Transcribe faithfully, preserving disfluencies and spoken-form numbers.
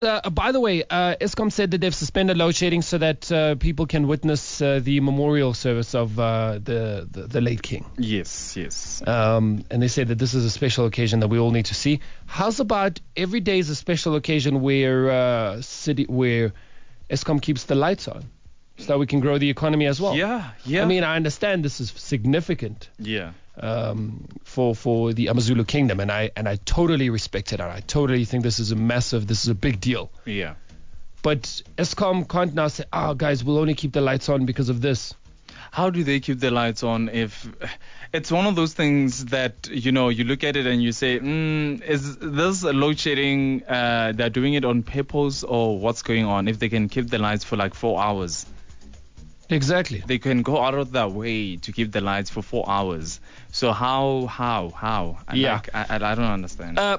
Uh, by the way, uh, Eskom said that they've suspended load shedding so that uh, people can witness uh, the memorial service of uh, the, the the late king. Yes, yes. Um, and they said that this is a special occasion that we all need to see. How's about every day is a special occasion where uh, city where Eskom keeps the lights on, so that we can grow the economy as well. Yeah, yeah. I mean, I understand this is significant. Yeah. Um, for for the Amazulu kingdom, and I and I totally respect it, and I totally think this is a massive, this is a big deal. Yeah. But Eskom can't now say, "Oh, guys, we'll only keep the lights on because of this." How do they keep the lights on if it's one of those things that, you know, you look at it and you say, mm, is this load shedding, uh, they're doing it on purpose or what's going on if they can keep the lights for like four hours? Exactly. They can go out of their way to keep the lights for four hours. So how, how, how? Yeah. Like, I, I, I don't understand. Uh,